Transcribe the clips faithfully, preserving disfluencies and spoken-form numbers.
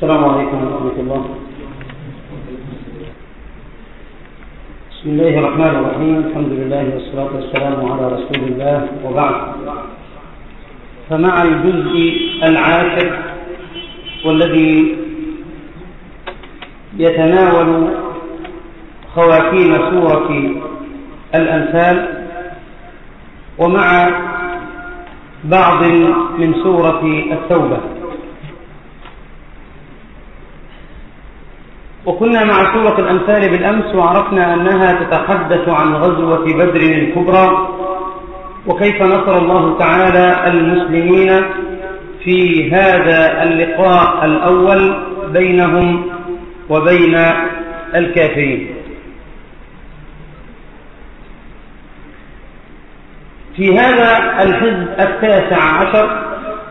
السلام عليكم ورحمة الله. بسم الله الرحمن الرحيم. الحمد لله والصلاة والسلام على رسول الله، وبعد. فمع الجزء العاشر والذي يتناول خواتيم سورة الأنفال ومع بعض من سورة التوبة، وكنا مع سورة الأنفال بالأمس وعرفنا أنها تتحدث عن غزوة بدر الكبرى وكيف نصر الله تعالى المسلمين في هذا اللقاء الأول بينهم وبين الكافرين. في هذا الحزب التاسع عشر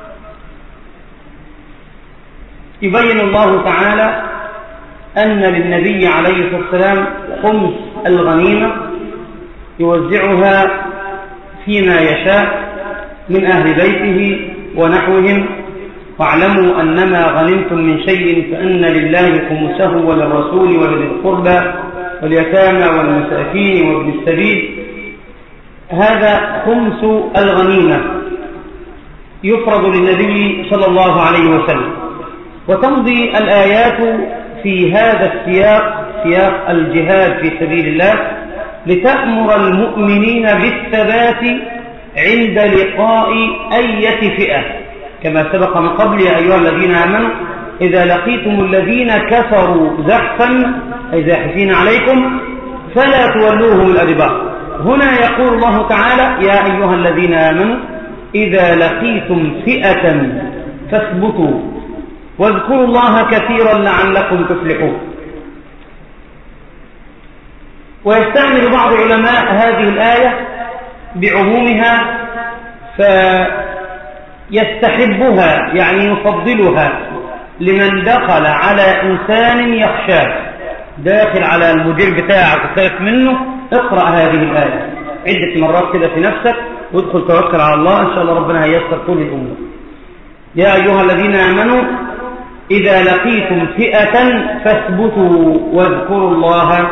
يبين الله تعالى أن للنبي عليه الصلاة والسلام خمس الغنيمة يوزعها فيما يشاء من أهل بيته ونحوهم، واعلموا أنما غنمتم من شيء فأن لله خمسه وللرسول ولذي القربى واليتامى والمساكين وابن السبيل. هذا خمس الغنيمة يفرض للنبي صلى الله عليه وسلم، وتمضي الآيات في هذا السياق، سياق الجهاد في سبيل الله، لتأمر المؤمنين بالثبات عند لقاء أية فئة، كما سبق من قبل: يا أيها الذين آمنوا إذا لقيتم الذين كفروا زحفا أي زاحفين عليكم فلا تولوهم الأدبار. هنا يقول الله تعالى: يا أيها الذين آمنوا إذا لقيتم فئة فاثبتوا واذكروا الله كثيرا لعلكم تفلحون. ويستعمل بعض علماء هذه الآية بعمومها فيستحبها، يعني يفضلها لمن دخل على إنسان يخشاه، داخل على المدير بتاعك وخايف منه، اقرأ هذه الآية عدة مرات كده في نفسك وادخل توكل على الله، إن شاء الله ربنا هيسر كل الأمور. يا أيها الذين آمنوا إذا لقيتم فئة فاثبتوا واذكروا الله،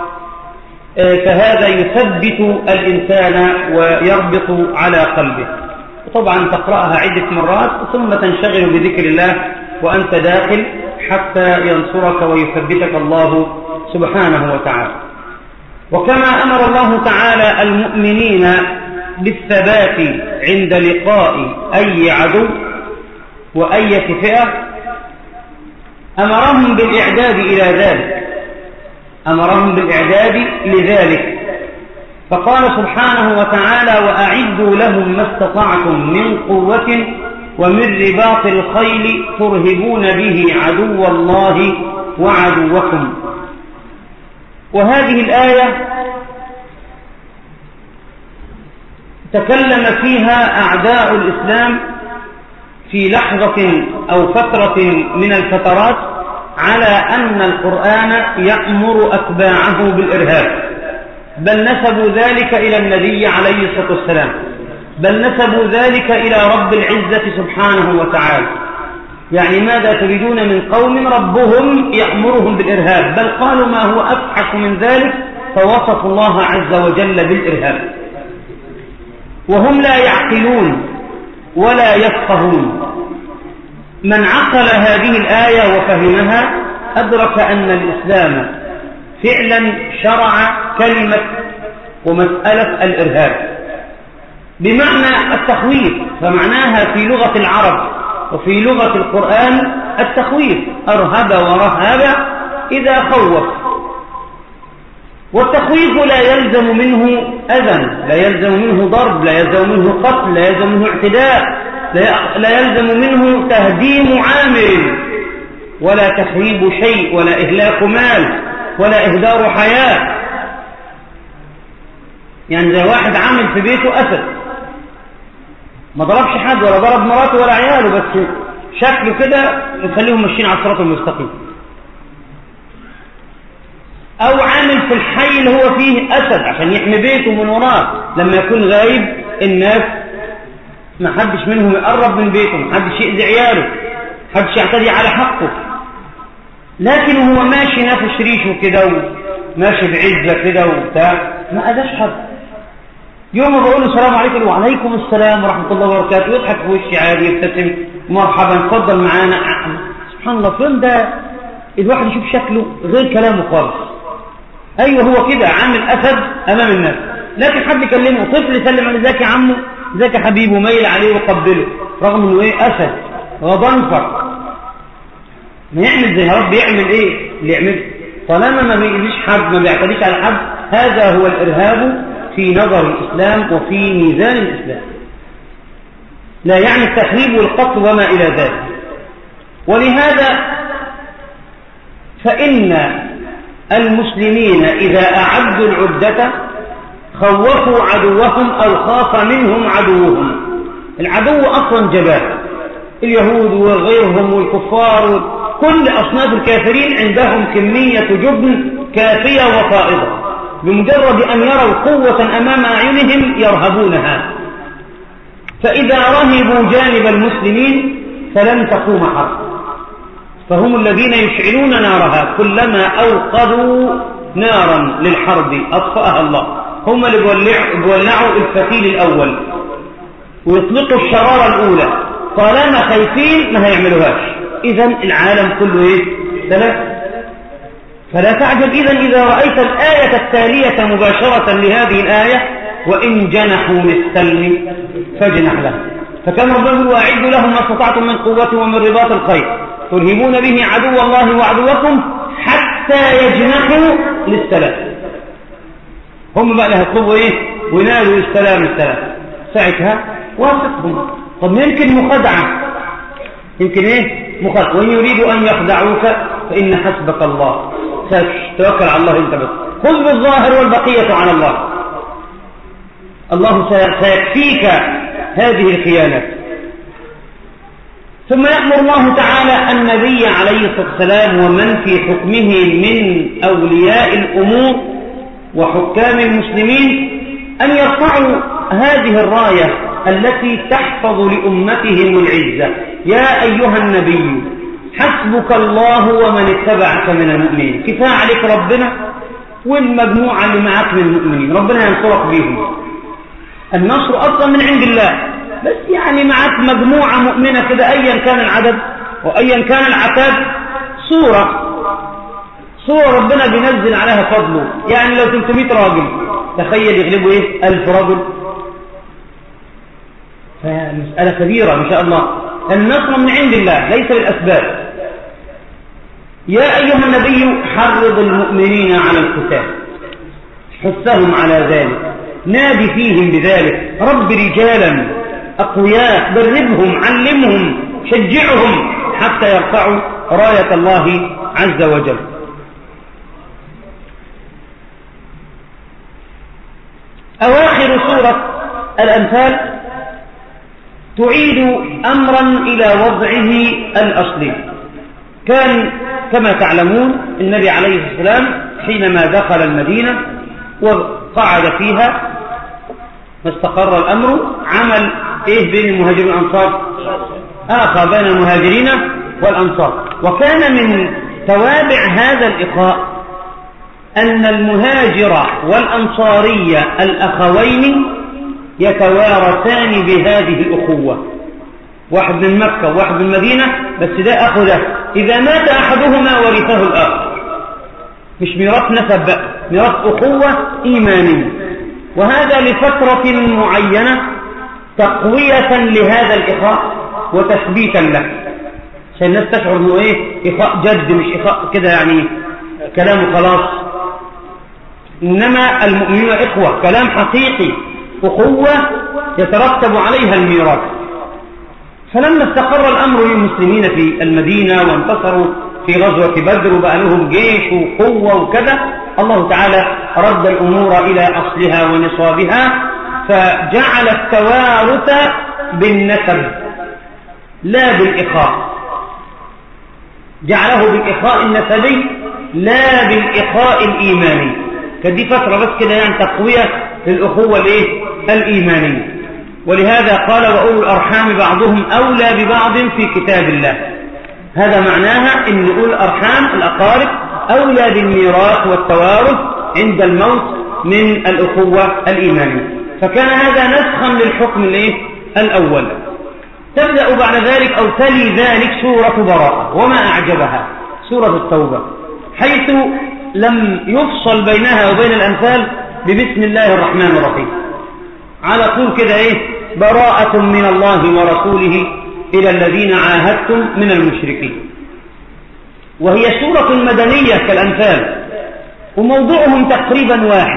فهذا يثبت الإنسان ويربط على قلبه. وطبعا تقرأها عدة مرات ثم تنشغل بذكر الله وأنت داخل حتى ينصرك ويثبتك الله سبحانه وتعالى. وكما أمر الله تعالى المؤمنين بالثبات عند لقاء أي عدو وأي فئة، أمرهم بالإعداد إلى ذلك، أمرهم بالإعداد لذلك، فقال سبحانه وتعالى: وأعدوا لهم ما استطعتم من قوة ومن رباط الخيل ترهبون به عدو الله وعدوكم. وهذه الآية تكلم فيها أعداء الإسلام في لحظة أو فترة من الفترات على أن القرآن يأمر أتباعه بالإرهاب، بل نسبوا ذلك إلى النبي عليه الصلاة والسلام، بل نسبوا ذلك إلى رب العزة سبحانه وتعالى. يعني ماذا تريدون من قوم ربهم يأمرهم بالإرهاب؟ بل قالوا ما هو أفحش من ذلك، فوصفوا الله عز وجل بالإرهاب، وهم لا يعقلون ولا يفقهون. من عقل هذه الآية وفهمها أدرك أن الإسلام فعلا شرع كلمة ومسألة الإرهاب بمعنى التخويف، فمعناها في لغة العرب وفي لغة القرآن التخويف، أرهب ورهب إذا خوف. والتخويف لا يلزم منه أذى، لا يلزم منه ضرب، لا يلزم منه قتل، لا يلزم منه اعتداء، لا يلزم منه تهديم عامل ولا تخريب شيء ولا إهلاك مال ولا إهدار حياة. يعني زي واحد عامل في بيته أسد، ما ضربش حد ولا ضرب مراته ولا عياله، بس شكله كده يخليهم ماشيين على الصراط المستقيم. أو عامل في الحي اللي هو فيه أسد عشان يحمي بيته من وراه، لما يكون غايب الناس ما حدش منهم يقرب من بيته، ما حدش يأذي عياله، ما حدش يعتدي على حقه. لكن هو ماشي نافش ريشه كده وماشي بعزة كده وبتاع، ما أذاش حد. يوم ما بقول له السلام عليكم وعليكم السلام ورحمة الله وبركاته، يضحك في وشي عادي، يبتسم، مرحبا، اتفضل معانا. سبحان الله، فين ده الواحد يشوف شكله غير كلامه خالص. أيوه هو كده عامل أسد أمام الناس، لكن حد يكلمه طفل يسلم عليه ازيك يا عمو، ازيك يا حبيبي، وميل عليه وقبله، رغم انه ايه أسد غضنفر. ما يعمل زي رب يعمل ايه اللي يعمل، طالما ما بيأذيش حد، ما بيعتديش على حد، هذا هو الإرهاب في نظر الإسلام وفي ميزان الإسلام، لا يعني التخريب والقتل وما إلى ذلك. ولهذا فإن المسلمين إذا أعدوا العدة خوفوا عدوهم أو خاف منهم عدوهم. العدو أصلا جبان، اليهود وغيرهم والكفار، كل أصناف الكافرين عندهم كمية جبن كافية وفائضة، بمجرد أن يروا قوة أمام أعينهم يرهبونها. فإذا رهبوا جانب المسلمين فلن تقوم حرب، فهم الذين يشعلون نارها، كلما أوقدوا نارا للحرب أطفأها الله، هم اللي بيولعوا الفتيل الأول ويطلقوا الشرارة الأولى، طالما خايفين ما هيعملوهاش. إذن العالم كله إيه؟ ثلاث. فلا تعجب إذن إذا رأيت الآية التالية مباشرة لهذه الآية، وإن جنحوا للسلم فاجنح له. فكان ربنا وأعدوا لهم ما استطعتم من قوة ومن رباط الخيل ترهبون به عدو الله وعدوكم حتى يجنحوا للسلام. هم بقى لها قوة إيه؟ ونالوا السلام السلام. ساعتها واثقهم. طب يمكن مخدعة، يمكن إيه؟ مخدعة. وإن يريدوا أن يخدعوك فإن حسبك الله، توكل على الله أنت بس، خذ بالظاهر والبقية على الله. الله سيكفيك هذه الخيانات. ثم يأمر الله تعالى النبي عليه الصلاة والسلام ومن في حكمه من أولياء الأمور وحكام المسلمين أن يرفعوا هذه الراية التي تحفظ لأمتهم العزة. يا أيها النبي حسبك الله ومن اتبعك من المؤمنين. كفاية عليك ربنا والمجموعة اللي معك من المؤمنين، ربنا ينصرك بيهم. النصر أصلا من عند الله، بس يعني معك مجموعة مؤمنة كده، أيا كان العدد وأيا كان العتاد، صورة صورة ربنا بينزل عليها فضله. يعني لو ثلاثمائة راجل تخيل يغلبوا إيه؟ ألف رجل، فمسألة كبيرة ما شاء الله. النصر من عند الله ليس بالأسباب. يا أيها النبي حرض المؤمنين على القتال، حثهم على ذلك، نادي فيهم بذلك، رب رجالا أقوياء، دربهم، علمهم، شجعهم حتى يرفعوا راية الله عز وجل. أواخر سورة الأنفال تعيد أمرا إلى وضعه الأصلي. كان كما تعلمون النبي عليه الصلاة والسلام حينما دخل المدينة وقعد فيها واستقر الأمر، عمل إيه بين المهاجرين والأنصار؟ آخى بين المهاجرين والأنصار. وكان من توابع هذا الإخاء أن المهاجر والأنصاري الأخوين يتوارثان بهذه الأخوة، واحد من مكة وواحد من المدينة، بس ده أخو ده، إذا مات أحدهما ورثه الآخر، مش ميراث نسب بقى، ميراث أخوة إيمانية. وهذا لفترة معينة تقوية لهذا الإخاء وتثبيتا له، عشان الناس تشعر إنه إيه؟ إخاء جد، مش إخاء كده يعني كلام خلاص، إنما المؤمنون إخوة، كلام حقيقي، أخوة يترتب عليها الميراث. فلما استقر الأمر للمسلمين في المدينة وانتصروا في غزوة بدر وبقى لهم جيش وقوة وكذا، الله تعالى رد الأمور إلى أصلها ونصابها، فجعل التوارث بالنسب لا بالإخاء، جعله بالإخاء النسبي لا بالإخاء الإيماني. كانت دي فترة بس كده يعني تقوية للأخوة الإيه؟ الإيمانية. ولهذا قال وأولو الأرحام بعضهم أولى ببعض في كتاب الله. هذا معناها أن نقول أرحام الأقارب أولى بالميراث والتوارث عند الموت من الأخوة الإيمانية، فكان هذا نسخا للحكم الأول. تبدأ بعد ذلك أو تلي ذلك سورة براءة، وما أعجبها سورة التوبة، حيث لم يفصل بينها وبين الأنفال ببسم الله الرحمن الرحيم، على طول كده إيه براءة من الله ورسوله إلى الذين عاهدتم من المشركين. وهي سورة مدنية كالأنفال، وموضوعهم تقريبا واحد،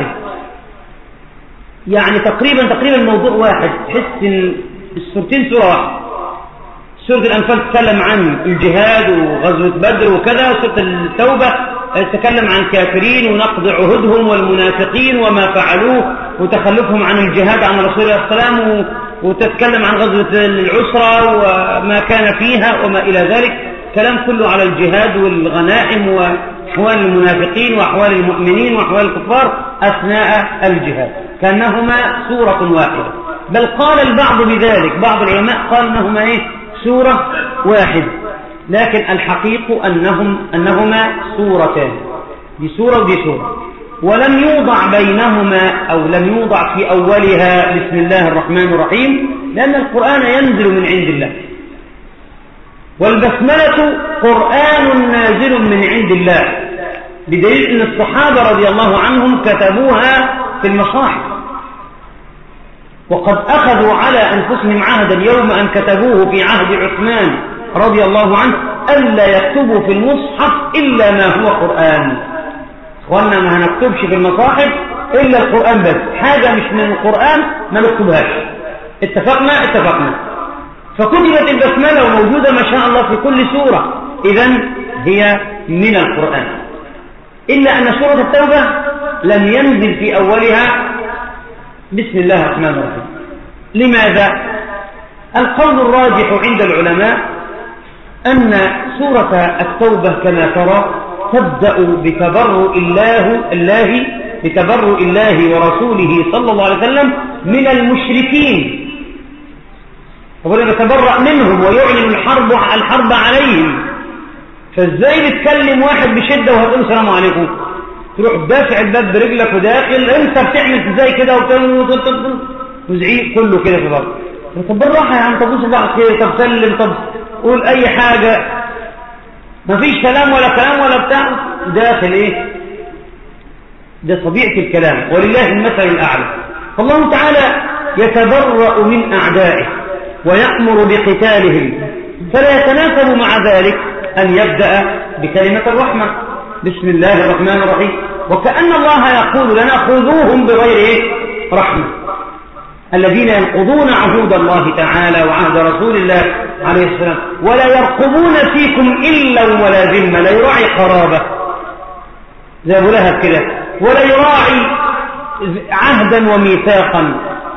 يعني تقريبا تقريبا موضوع واحد، تحس ان السورتين سورة واحدة. سورة الأنفال تتكلم عن الجهاد وغزوة بدر وكذا، وسورة التوبة تتكلم عن كافرين ونقض عهودهم والمنافقين وما فعلوه وتخلفهم عن الجهاد عن رسول الله صلى الله عليه وسلم، وتتكلم عن غزوة العسرة وما كان فيها وما إلى ذلك، كلام كله على الجهاد والغنائم وأحوال المنافقين وأحوال المؤمنين وأحوال الكفار أثناء الجهاد، كأنهما سورة واحدة. بل قال البعض بذلك، بعض العلماء قال أنهما إيه سورة واحد، لكن الحقيق أنهم أنهما سورتان، دي سورة ودي سورة، ولم يوضع بينهما أو لم يوضع في أولها بسم الله الرحمن الرحيم، لأن القرآن ينزل من عند الله، والبسملة قرآن نازل من عند الله، بدليل أن الصحابة رضي الله عنهم كتبوها في المصاحف، وقد أخذوا على أنفسهم عهدا يوم أن كتبوه في عهد عثمان رضي الله عنه ألا يكتبوا في المصحف إلا ما هو قرآن. إخواننا ما هنكتبش في المصاحف إلا القرآن بس، حاجة مش من القرآن ما نكتبهاش. اتفقنا اتفقنا فكتبت البسملة وموجودة ما شاء الله في كل سورة، إذن هي من القرآن، إلا أن سورة التوبة لم ينزل في أولها بسم الله الرحمن الرحيم. لماذا؟ القول الراجح عند العلماء أن سورة التوبة كما ترى تبدأ بتبرؤ الله الله بتبرؤ الله ورسوله صلى الله عليه وسلم من المشركين، فقال يتبرأ منهم ويعلن الحرب الحرب عليهم. فازاي بتكلم واحد بشدة وهتقول السلام عليكم، تروح دافع الباب برجلك وداخل، انت بتعمل ازاي كده وزعيق كله كده في بعض. طب بالراحه يا عم، طب بص بعض كده، طب سلم، طب قول اي حاجه، مفيش كلام ولا كلام ولا بتاع، داخل ايه؟ ده طبيعه الكلام، ولله المثل الاعلى. فالله تعالى يتبرأ من اعدائه ويأمر بقتالهم، فلا يتناسب مع ذلك ان يبدأ بكلمه الرحمه بسم الله الرحمن الرحيم، وكأن الله يقول لنا خذوهم بغير إيه؟ رحمة، الذين ينقضون عهود الله تعالى وعهد رسول الله عليه السلام ولا يرقبون فيكم إلا ولا ذمة، لا يراعي قرابة زي أبو لهب كده، ولا يراعي عهدا وميثاقا.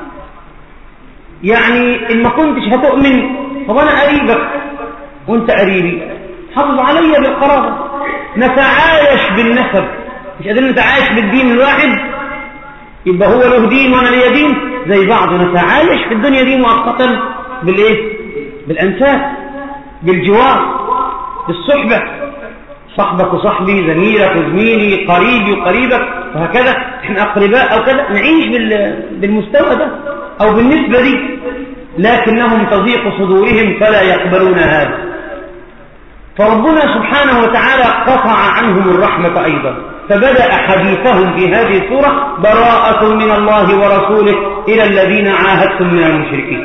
يعني إن ما كنتش هتؤمن طب أنا قريبك وأنت قريبي، حافظ علي بالقرابة، نتعايش بالنسب، مش قادرين نتعايش بالدين الواحد، يبقى هو له دين وانا ليا دين زي بعض، نتعايش في الدنيا دي مؤقتا بالايه؟ بالانساب، بالجوار، بالصحبه، صاحبك وصاحبي، زميلك وزميلي، قريبي وقريبك، وهكذا احنا اقرباء او كذا، نعيش بالمستوى ده او بالنسبه دي، لكنهم تضيق صدورهم فلا يقبلون هذا. فربنا سبحانه وتعالى قطع عنهم الرحمة أيضا، فبدأ حديثهم في هذه السورة براءة من الله ورسوله إلى الذين عاهدتم من المشركين،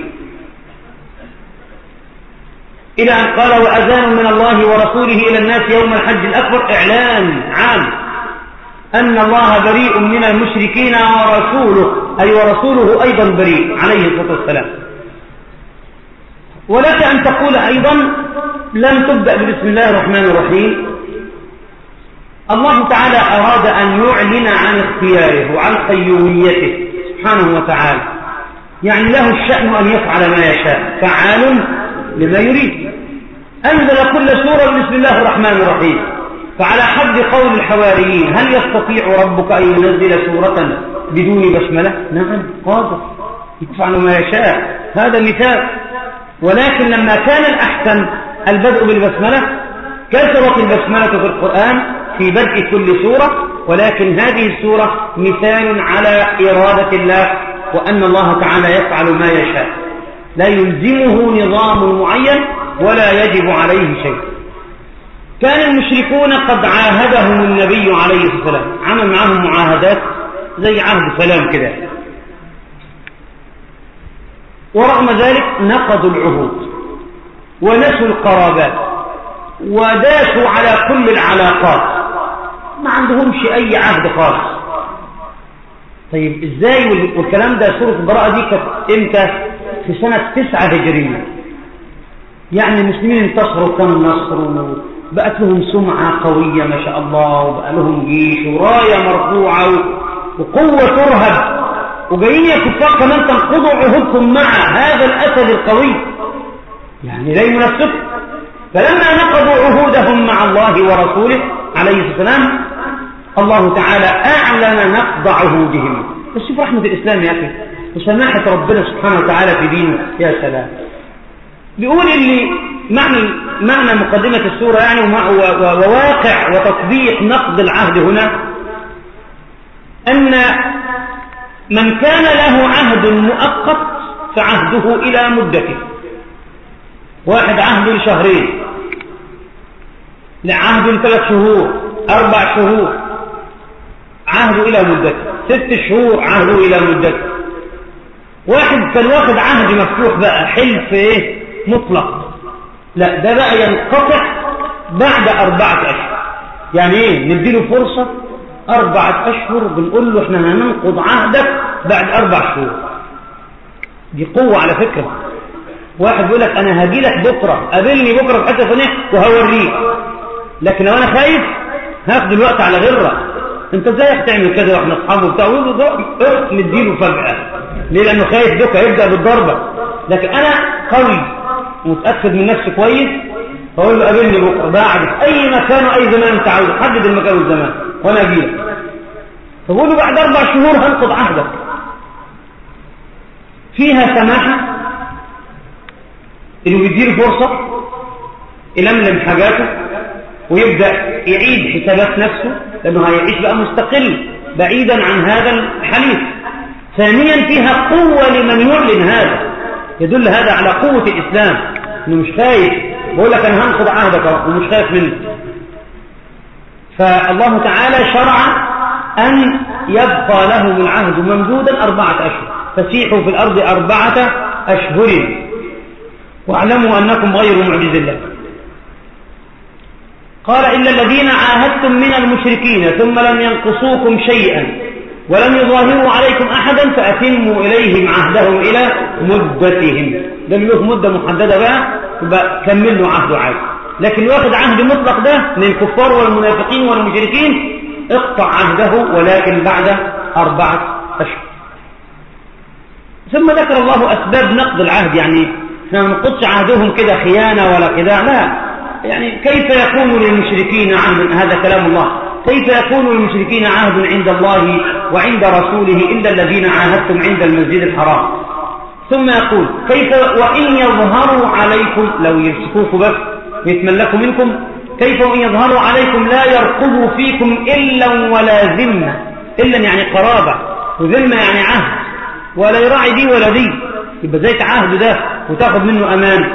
إلى أن قال وأذان من الله ورسوله إلى الناس يوم الحج الأكبر، إعلان عام أن الله بريء من المشركين ورسوله، أي ورسوله أيضا بريء عليه الصلاة والسلام. ولك أن تقول أيضا لم تبدأ بسم الله الرحمن الرحيم، الله تعالى أراد أن يعلن عن اختياره وعن قيوميته سبحانه وتعالى، يعني له الشأن أن يفعل ما يشاء، فعال لما يريد. أنزل كل سورة بسم الله الرحمن الرحيم، فعلى حد قول الحواريين هل يستطيع ربك أن ينزل سورة بدون بسملة؟ نعم قادر، يفعل ما يشاء، هذا مثال. ولكن لما كان الأحسن البدء بالبسملة كثرت البسملة في القرآن في بدء كل سورة، ولكن هذه السورة مثال على إرادة الله، وأن الله تعالى يفعل ما يشاء، لا يلزمه نظام معين ولا يجب عليه شيء. كان المشركون قد عاهدهم النبي عليه الصلاة والسلام، عمل معهم معاهدات زي عهد سلام كده، ورغم ذلك نقضوا العهود ونسوا القرابات وداسوا على كل العلاقات، ما عندهمش أي عهد خالص. طيب إزاي؟ والكلام ده سورة البراءة دي كانت إمتى؟ في سنة تسعة هجرية، يعني المسلمين انتصروا كانوا النصر وبقت لهم سمعة قوية ما شاء الله، وبقى لهم جيش وراية مرفوعة وقوة ترهب، وجايين يا كفار كمان تنقضوا عهودكم مع هذا الأسد القوي، يعني لا ينافسكم. فلما نقضوا عهودهم مع الله ورسوله عليه الصلاة والسلام، الله تعالى أعلن نقض عهودهم. بس شوف رحمة الإسلام يا أخي وسماحة ربنا سبحانه وتعالى في دينه، يا سلام. بيقول اللي معنى معنى مقدمة السورة يعني وواقع وتطبيق نقض العهد هنا، أن من كان له عهد مؤقت فعهده إلى مدته. واحد عهده شهرين، لعهد ثلاث شهور، أربع شهور، عهده إلى مدته، ست شهور عهده إلى مدته. واحد كان واخد عهد مفتوح بقى، حلف إيه مطلق، لا ده بقى ينقطع بعد أربعة أشهر. يعني إيه؟ نديله فرصة أربعة أشهر، بنقول له إحنا هننقض عهدك بعد أربع شهور. دي قوة على فكرة. واحد يقول لك أنا هاجي لك بكرة، قابلني بكرة في حتة فنية وهوريك، لكن لو أنا خايف هاخد الوقت على غيره. أنت إزاي تعمل كده وإحنا أصحابه بتاع ويقول نديله فجأة؟ ليه؟ لأنه خايف بكرة يبدأ بالضربة. لكن أنا قوي ومتأكد من نفسي كويس، فأقول له قابلني بكرة بعد في أي مكان وأي زمان أنت عاوز، حدد المكان والزمان وأنا أجي لك. فبقول له بعد أربع شهور هنقض عهدك. فيها سماحة إنه يديله فرصة يلملم حاجاته ويبدأ يعيد حسابات نفسه، لأنه هيعيش بقى مستقل بعيدا عن هذا الحليف. ثانيا فيها قوة لمن يعلن هذا، يدل هذا على قوة الإسلام، إنه مش خايف، بقول لك أنا هنقض عهدك ومش خايف منه. فالله تعالى شرع أن يبقى له العهد ممدودا أربعة أشهر، فسيحوا في الأرض أربعة أشهر واعلموا أنكم غير معجز الله. قال إلا الذين عاهدتم من المشركين ثم لم ينقصوكم شيئا ولم يظاهروا عليكم أحدا فأتموا إليهم عهدهم إلى مدتهم. ده له مدة محددة بقى، يبقى كمل له عهده عادي. لكن واخد عهد مطلق ده من الكفار والمنافقين والمشركين، اقطع عهده ولكن بعد أربعة أشهر. ثم ذكر الله أسباب نقض العهد، يعني احنا ما نقضش عهدهم كده خيانة ولا خداع، لا، يعني كيف يكون للمشركين عهد؟ هذا كلام الله. كيف يكون للمشركين عهد عند الله وعند رسوله إلا الذين عاهدتم عند المسجد الحرام؟ ثم يقول كيف وإن يظهروا عليكم، لو يمسكوكم بس ويتملكوا منكم، كيف وإن يظهروا عليكم لا يرقبوا فيكم إلا ولا ذمة. إلا يعني قرابة، وذمة يعني عهد، ولا يراعي دي ولا دي، يبقى زي تعهد ده وتاخذ منه أمان.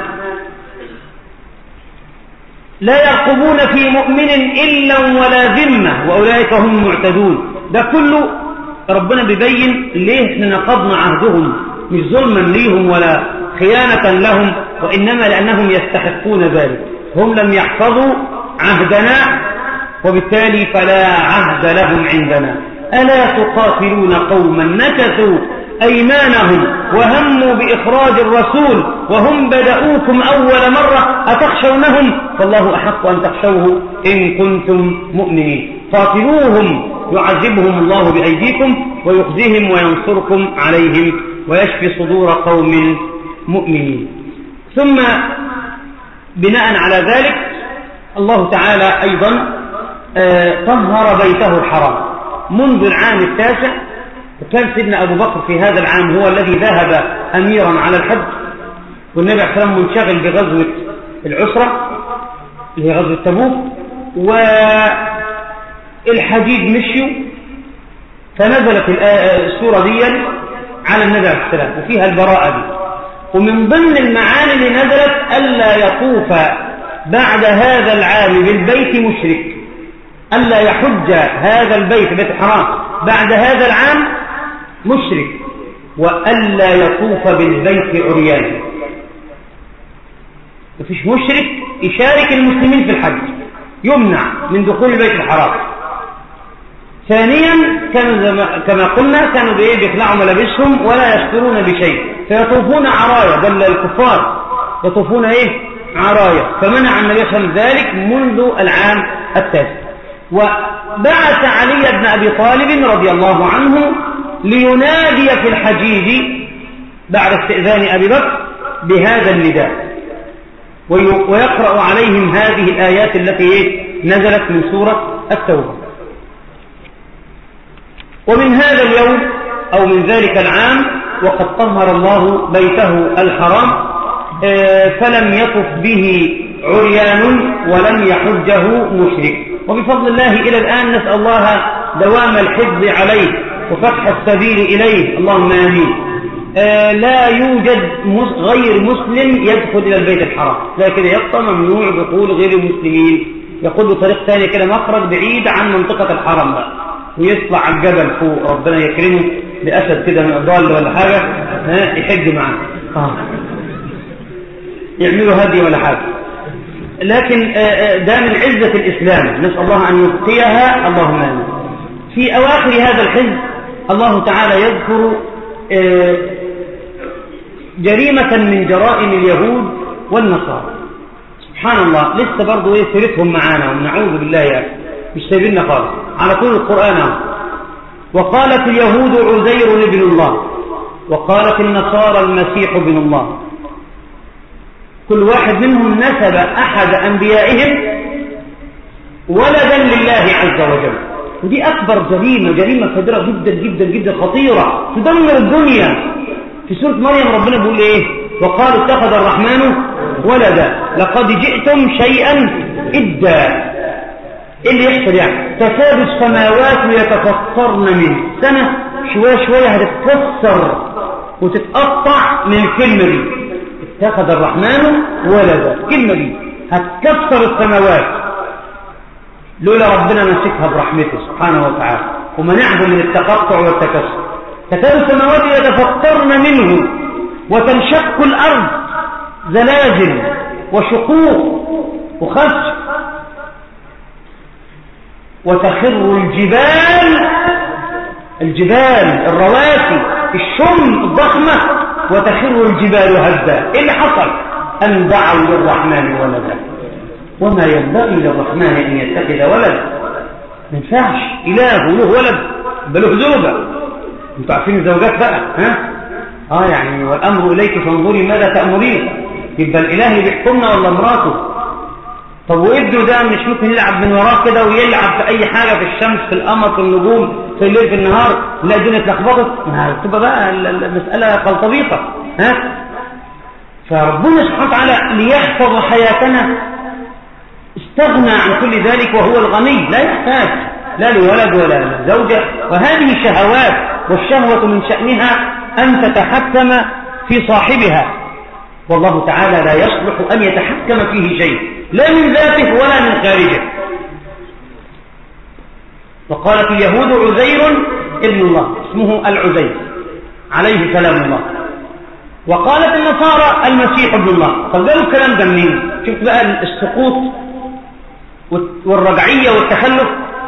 لا يرقبون في مؤمن إلا ولا ذمة وأولئك هم المعتدون. ده كله ربنا بيبين ليه احنا نقضنا عهدهم، مش ظلما ليهم ولا خيانة لهم، وإنما لأنهم يستحقون ذلك. هم لم يحفظوا عهدنا وبالتالي فلا عهد لهم عندنا. ألا تقاتلون قوما نكثوا أيمانهم وهموا بإخراج الرسول وهم بدأوكم أول مرة أتخشونهم؟ فالله أحق أن تخشوه إن كنتم مؤمنين. قاتلوهم يعذبهم الله بأيديكم ويخزيهم وينصركم عليهم ويشفي صدور قوم مؤمنين. ثم بناء على ذلك الله تعالى أيضا طهر بيته الحرام منذ العام التاسع، وكان سيدنا أبو بكر في هذا العام هو الذي ذهب أميرا على الحج، والنبي عليه الصلاة والسلام منشغل بغزوة العسرة، اللي هي غزوة تبوك، والحديد مشيوا، فنزلت السورة دي على النبي عليه السلام وفيها البراءة دي. ومن ضمن المعاني اللي نزلت ألا يطوف بعد هذا العام بالبيت مشرك، ألا يحج هذا البيت بيت الحرام بعد هذا العام مشرك، وألا يطوف بالبيت عريان. مفيش مشرك يشارك المسلمين في الحج، يمنع من دخول البيت الحرام. ثانيا كانوا كما قلنا كانوا بيخلعوا ملابسهم ولا يسترون بشيء، فيطوفون عرايا، بل الكفار يطوفون ايه عرايا، فمنع النبي صلى الله عليه وسلم ذلك منذ العام التاسع. وبعث علي بن أبي طالب رضي الله عنه لينادي في الحجيج بعد استئذان أبي بكر بهذا النداء، ويقرأ عليهم هذه الآيات التي نزلت من سورة التوبة. ومن هذا اليوم أو من ذلك العام وقد طهر الله بيته الحرام، فلم يطف به عريان ولم يحجه مشرك. وبفضل الله إلى الآن نسأل الله دوام الحفظ عليه وفتح السبيل إليه، اللهم آمين. لا يوجد غير مسلم يدخل إلى البيت الحرام، لا كده يبقى ممنوع دخول غير المسلمين، يقول له طريق ثاني كده مخرج بعيد عن منطقة الحرم بقى، ويطلع على الجبل فوق، ربنا يكرمه بأسد كده من ضال ولا حاجة يحج معاه، آه. يعملوا هدي ولا حاجة. لكن ده من عزة الإسلام، نسأل الله أن يبقيها، اللهم آمين. في أواخر هذا الحزب الله تعالى يذكر جريمة من جرائم اليهود والنصارى. سبحان الله، لسه برضو ايه سيرتهم معانا، ونعوذ بالله يعني مش سايبيننا خالص، على طول القرآن. وقالت اليهود عزير ابن الله، وقالت النصارى المسيح ابن الله. كل واحد منهم نسب أحد أنبيائهم ولدا لله عز وجل، ودي أكبر جريمة، جريمة كبيرة جدا جدا جدا خطيرة تدمر الدنيا. في سورة مريم ربنا بيقول إيه؟ وقالوا اتخذ الرحمن ولدا لقد جئتم شيئا إدا. إيه اللي يحصل يعني؟ تكاد السماوات يتفطرن منه، سنة شوية شوية هتتكسر وتتقطع من الكلمة دي، اتخذ الرحمن ولدا، الكلمة دي هتكسر السماوات لولا ربنا مسكها برحمته سبحانه وتعالى ومنعه من التقطع والتكسر. تكاد السماوات يتفطرن منه وتنشق الأرض، زلازل وشقوق وخسف، وتخر الجبال، الجبال الرواسي الشم الضخمة، وتخر الجبال هدا. ايه اللي حصل؟ أن دعوا للرحمن ولدا، وما ينبغي للرحمن أن يتخذ ولد، ما ينفعش إله وله ولد بل له زوجة. انتوا عارفين الزوجات بقى، ها اه يعني والأمر إليك فانظري ماذا تأمرين، يبقى الإله بيحكمنا ولا مراته؟ طب وابنه ده مش ممكن يلعب من وراه كده ويلعب في أي حاجة، في الشمس في القمر في النجوم في الليل في النهار، لا الدنيا اتلخبطت، تبقى بقى المسألة قلطبيطة. ها فربنا سبحانه وتعالى ليحفظ حياتنا استغنى عن كل ذلك، وهو الغني لا يحتاج لا لولد ولا لزوجة. وهذه شهوات، والشهوة من شأنها أن تتحكم في صاحبها، والله تعالى لا يصلح أن يتحكم فيه شيء لا من ذاته ولا من خارجه. وقالت اليهود عزير ابن الله، اسمه العزير عليه سلام الله. وقالت النصارى المسيح ابن الله. طب قالوا الكلام ده منين؟ شفت بقى السقوط والرجعية والتخلف.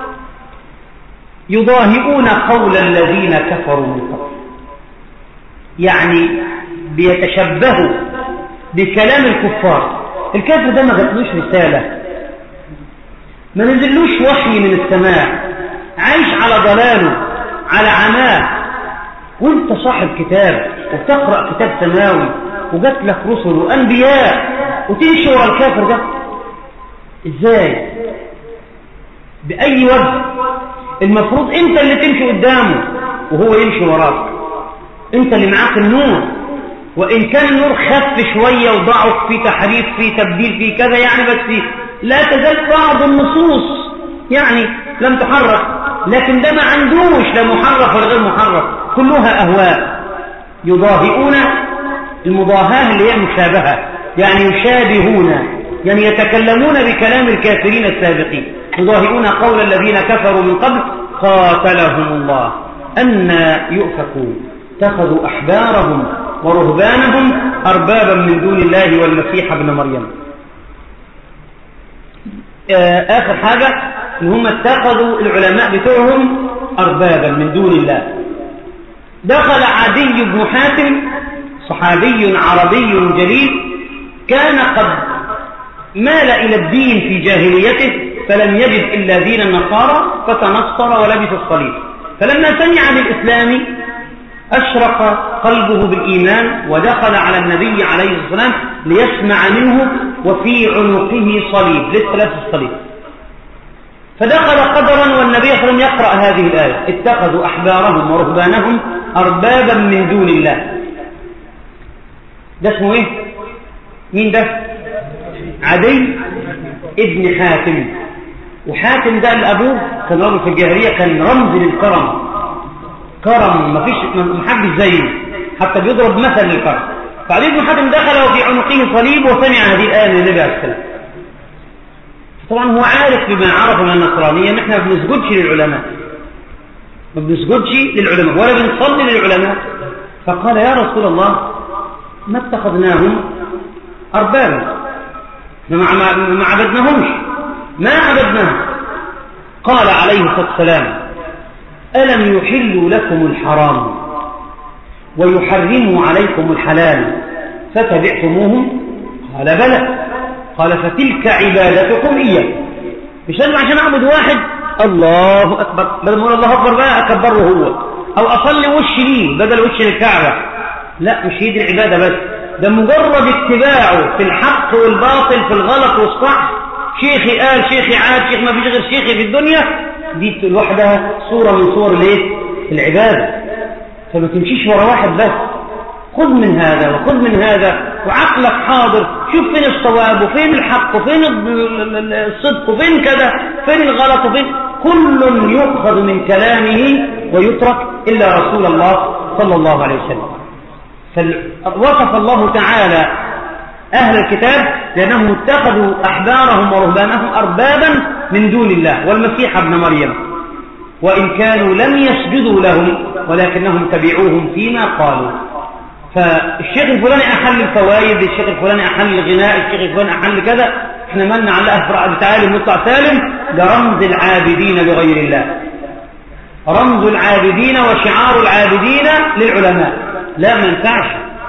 يضاهئون قول الذين كفروا من قبل، يعني بيتشبهوا بكلام الكفار. الكافر ده ما جاتلوش رسالة، ما نزلوش وحي من السماء، عايش على ضلاله على عماه، وانت صاحب كتاب وتقرأ كتاب سماوي وجات لك رسل وأنبياء وتمشي ورا الكافر ده ازاي؟ بأي وجه؟ المفروض انت اللي تمشي قدامه وهو يمشي وراك، انت اللي معاك النور. وإن كان النور خف شوية وضعف في تحريف في تبديل في كذا يعني، بس لا تزال بعض النصوص يعني لم تحرف، لكن ده ما عندوش لا محرف ولا غير محرف، كلها أهواء. يضاهئون، المضاهاة اللي هي مشابهة، يعني يشابهون، يعني يتكلمون بكلام الكافرين السابقين. يضاهئون قول الذين كفروا من قبل قاتلهم الله أن يؤفكون اتخذوا أحبارهم ورهبانهم أربابا من دون الله والمسيح ابن مريم. آخر حاجة إن هم اتخذوا العلماء بتوعهم أربابا من دون الله. دخل عدي بن حاتم صحابي عربي جليل، كان قد مال إلى الدين في جاهليته فلم يجد إلا دين النصارى فتنصر ولبس الصليب، فلما سمع بالإسلام أشرق قلبه بالإيمان ودخل على النبي عليه الصلاة والسلام ليسمع منه، وفي عنقه صليب، لسه لابس الصليب. فدخل قدرا والنبي صلى الله عليه وسلم يقرأ هذه الآية: اتخذوا أحبارهم ورهبانهم أربابا من دون الله. ده اسمه ايه؟ مين ده؟ عدي ابن حاتم. وحاتم ده لأبوه كان رجل في الجاهلية، كان رمز للكرم، كرم ما فيش محبش زيه، حتى بيضرب مثل للكرم. فعدي بن حاتم دخل وفي عنقه صليب وسمع هذه الآية من النبي عليه السلام. طبعا هو عارف بما عرف من النصرانية ان احنا ما بنسجدش للعلماء، ما بنسجدش للعلماء ولا بنصلي للعلماء. فقال: يا رسول الله، ما اتخذناهم أربابا، ما ما عبدناهمش، ما عبدناهم. قال عليه الصلاة والسلام: ألم يحلوا لكم الحرام ويحرموا عليكم الحلال فتبعتموهم؟ قال: بلى. قال: فتلك عبادتكم إياه. مش لازم عشان أعبد واحد الله أكبر، بدل ما أقول الله أكبر بقى أكبره هو، أو أصلي وش ليه بدل وش للكعبة. لا، مش هي دي العبادة بس، ده مجرد اتباعه في الحق والباطل، في الغلط والصح. شيخي قال، شيخي عاد، شيخ ما فيش غير شيخي في الدنيا، دي لوحدها صورة من صور الايه؟ العبادة. فما تمشيش ورا واحد بس، خذ من هذا وخذ من هذا وعقلك حاضر، شوف فين الصواب وفين الحق وفين الصدق وفين كذا، فين الغلط وفين. كل يؤخذ من كلامه ويترك إلا رسول الله صلى الله عليه وسلم. فوصف الله تعالى أهل الكتاب لأنهم اتخذوا أحبارهم ورهبانهم أربابا من دون الله والمسيح ابن مريم، وإن كانوا لم يسجدوا لهم ولكنهم تبعوهم فيما قالوا. فالشيخ الفلاني أحل الفوائد، الشيخ الفلاني أحل الغناء، الشيخ الفلاني أحل كذا، احنا مالنا على أفرع بتعالي مطلع سالم. ده رمز العابدين لغير الله، رمز العابدين وشعار العابدين للعلماء. لا، ما ينفعش.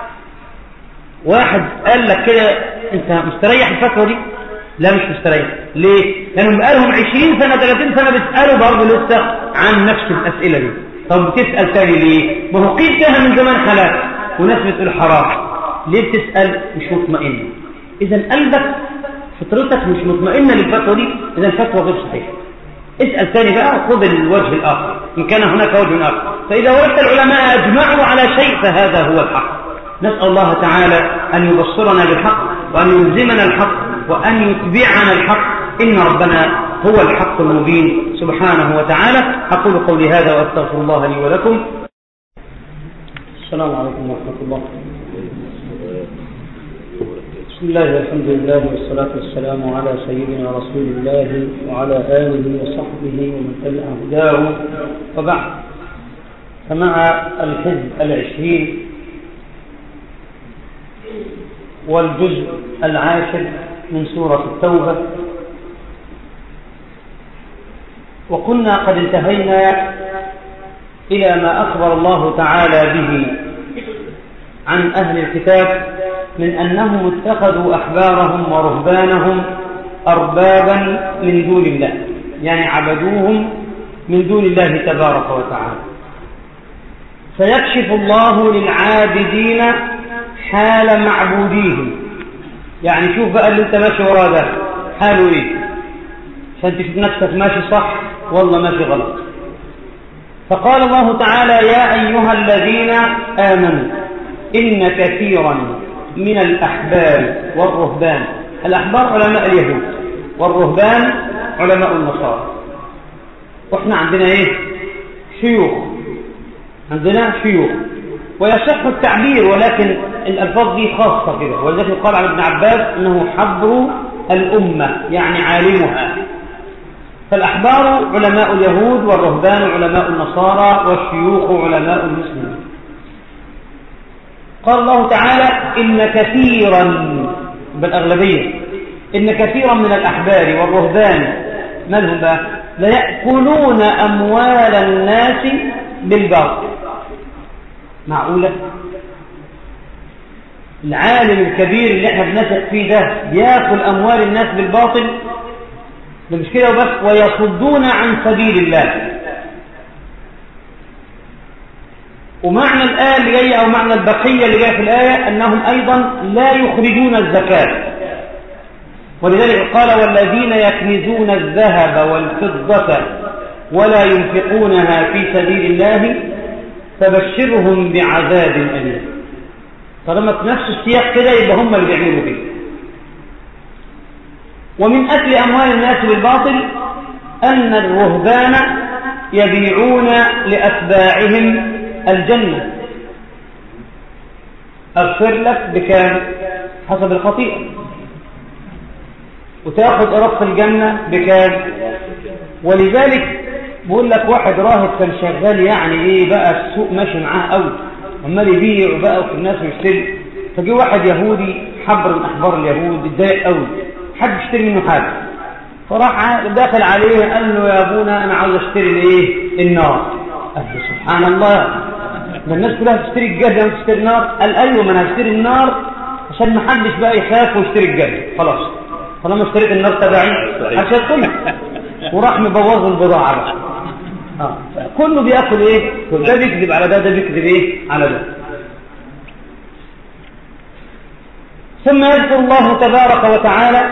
واحد قال لك كده: انت مستريح الفتوى دي؟ لا، مش مستريح. ليه؟ لأنهم بقالهم عشرين سنة ثلاثين سنة بيسألوا برضه لسه عن نفس الأسئلة دي. طب بتسأل تاني ليه؟ ما هو قيل فيها من زمان حلال وناس بتقول حرام، ليه بتسأل؟ مش مطمئن. إذا قلبك فطرتك مش مطمئنة للفتوى دي، إذا الفتوى غير صحيحة. اسأل تاني بقى وخذ الوجه الآخر إن كان هناك وجه آخر. فإذا وجدت العلماء أجمعوا على شيء فهذا هو الحق. نسأل الله تعالى أن يبصرنا بالحق وأن يلزمنا الحق وأن يتبعنا الحق، إن ربنا هو الحق المبين سبحانه وتعالى. أقول قولي هذا وأستغفر الله لي ولكم. السلام عليكم ورحمة الله. بسم الله والحمد لله والصلاة والسلام على سيدنا رسول الله وعلى آله وصحبه ومن تبع هداه، وبعد. فمع الحزب العشرين والجزء العاشر من سورة التوبة، وكنا قد انتهينا إلى ما أخبر الله تعالى به عن أهل الكتاب من أنهم اتخذوا أحبارهم ورهبانهم أربابا من دون الله، يعني عبدوهم من دون الله تبارك وتعالى. فيكشف الله للعابدين حال معبوديهم. يعني شوف بقى اللي انت ماشي وراه ده حاله ايه، عشان تشوف نفسك ماشي صح والله ماشي غلط. فقال الله تعالى: يا أيها الذين آمنوا إن كثيرا من الأحبار والرهبان. الأحبار علماء اليهود، والرهبان علماء النصارى. واحنا عندنا ايه؟ شيوخ، عندنا شيوخ، ويصح التعبير ولكن الألفاظ دي خاصة كده، ولذلك يقال عن ابن عباس أنه حبر الأمة يعني عالمها. فالأحبار علماء اليهود، والرهبان علماء النصارى، والشيوخ علماء المسلمين. قال الله تعالى إن كثيرا، بالأغلبية، إن كثيرا من الأحبار والرهبان ما لهم بقى؟ ليأكلون أموال الناس بالباطل. معقولة؟ العالم الكبير اللي احنا بنثق فيه ده بياكل أموال الناس بالباطل؟ ده مش كده وبس، ويصدون عن سبيل الله. ومعنى الآية اللي جاية أو معنى البقية اللي جاية في الآية أنهم أيضا لا يخرجون الزكاة. ولذلك قال والذين يكنزون الذهب والفضة ولا ينفقونها في سبيل الله فبشرهم بعذاب أليم. طالما في نفس السياق كده يبقى هم اللي بيعملوا كده. ومن أكل أموال الناس بالباطل أن الرهبان يبيعون لأتباعهم الجنة. أغفر لك بكام؟ حسب الخطيئة. وتأخذ أرق الجنة بكام؟ ولذلك بقول لك واحد راهب كان شغال يعني ايه بقى، السوق ماشي معاه قوي، عمال يبيع وبقى وفي الناس يشتري. فجي واحد يهودي حبر من احبار اليهود اتضايق قوي، حد يشتري منه حاجه، فراح داخل عليه قال له يا ابونا انا عاوز اشتري الايه؟ النار. قال له سبحان الله، ده الناس كلها تشتري الجنه وتشتري النار. قال ايوه ما انا هشتري النار عشان ما حدش بقى يخاف ويشتري الجنه. خلاص طالما اشتريت النار تبعي عشان كله، وراح مبوظ البضاعه بقى. آه. كله بيأكل ايه؟ ده بيكذب على ده، ده بيكذب ايه على ده. ثم يذكر الله تبارك وتعالى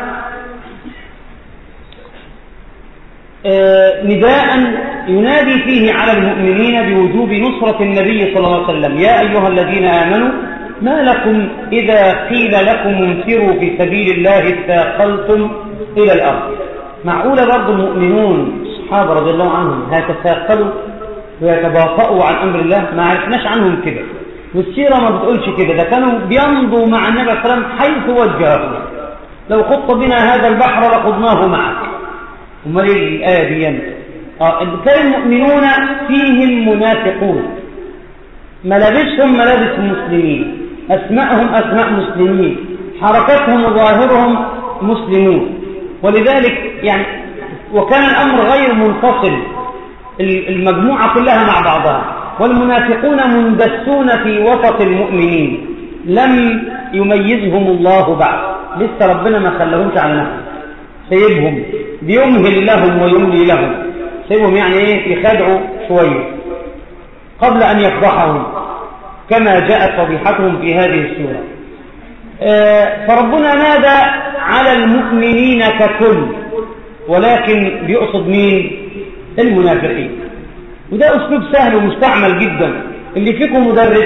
آه نداء ينادي فيه على المؤمنين بوجوب نصرة النبي صلى الله عليه وسلم. يا أيها الذين آمنوا ما لكم إذا قيل لكم انفروا في سبيل الله اثاقلتم إلى الأرض. معقولة برضو المؤمنون الصحابة رضي الله عنهم هيتثاقلوا ويتباطؤوا عن أمر الله؟ ما عرفناش عنهم كده، والسيرة ما بتقولش كده. ده كانوا بيمضوا مع النبي صلى الله عليه وسلم حيث وجهه. لو خط بنا هذا البحر لخضناه معك. امال ايه الآية دي؟ اه كان المؤمنون فيهم منافقون، ملابسهم ملابس المسلمين، أسماءهم أسماء مسلمين، حركتهم وظاهرهم مسلمون. ولذلك يعني وكان الأمر غير منفصل، المجموعة كلها مع بعضها. والمنافقون مندسون في وسط المؤمنين، لم يميزهم الله بعد، لسه ربنا ما خلهمش على نفسه، سيبهم بيمهل لهم ويملي لهم، سيبهم يعني ايه يخدعوا شوية قبل أن يفضحهم كما جاءت فضيحتهم في هذه السورة. آه فربنا نادى على المؤمنين ككل، ولكن بيقصد مين؟ المنافقين. وده أسلوب سهل ومستعمل جدا. اللي فيكم مدرس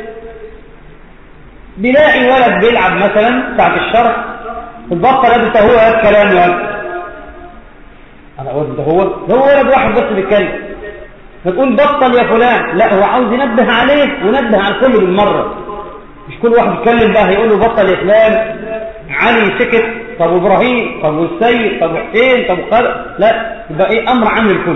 بيلاقي ولد بيلعب مثلا ساعة الشرح البطل ده هو هذا الكلام يعني أنا ده هو ده هو ولد واحد بس بيتكلم، فتقول بطل يا فلان، لا هو عاوز ينبه عليه ونبه على الكل بالمرة. مش كل واحد يتكلم بقى هيقول له بطل يا فلان. علي سكت، طب ابراهيم، طب والسيد، طب حسين، طب خالد، لا يبقى ايه امر عام الكل.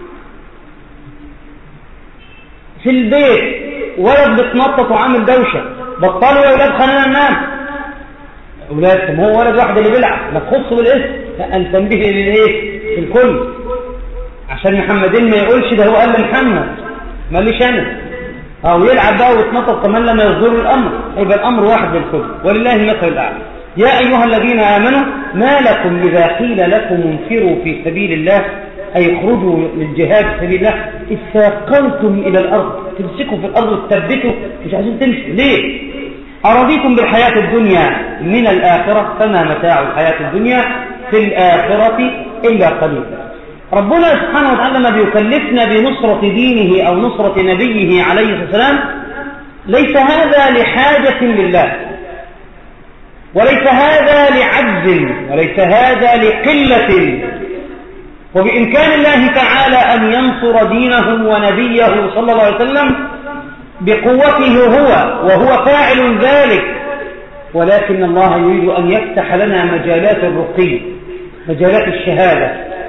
في البيت ولد بتنطط وعامل دوشه، بطلوا يا اولاد خلينا ننام. اولاد ما هو ولد واحد اللي بيلعب، ما تخصه بالاسم، لا ان تنبه للايه الكل عشان محمدين ما يقولش ده هو قال لمحمد ما ليش انا، او يلعب بقى ويتنطط كمان لما يصدر الامر، يبقى الامر واحد بالكل ولله المثل الاعلى. يا ايها الذين امنوا ما لكم اذا قيل لكم انفروا في سبيل الله اي اخرجوا للجهاد في سبيل الله اثاقلتم الى الارض، تمسكوا في الارض وتثبتوا مش عايزين تمشوا ليه؟ ارضيتم بالحياه الدنيا من الاخره فما متاع الحياه الدنيا في الاخره الا قليل. ربنا سبحانه وتعالى ما بيكلفنا بنصرة دينه أو نصرة نبيه عليه الصلاة والسلام، ليس هذا لحاجة لله، وليس هذا لعجز وليس هذا لقلة، وبإمكان الله تعالى أن ينصر دينه ونبيه صلى الله عليه وسلم بقوته هو، وهو فاعل ذلك، ولكن الله يريد أن يفتح لنا مجالات الرقي، مجالات الشهادة.